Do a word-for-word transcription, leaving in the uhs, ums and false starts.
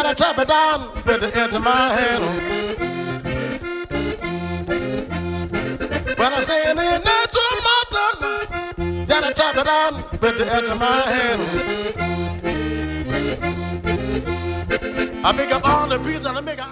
I chop it down with the edge of my hand. But I'm saying ain't that too much done. Then I chop it down with the edge of my hand. I pick up all the pieces and I make a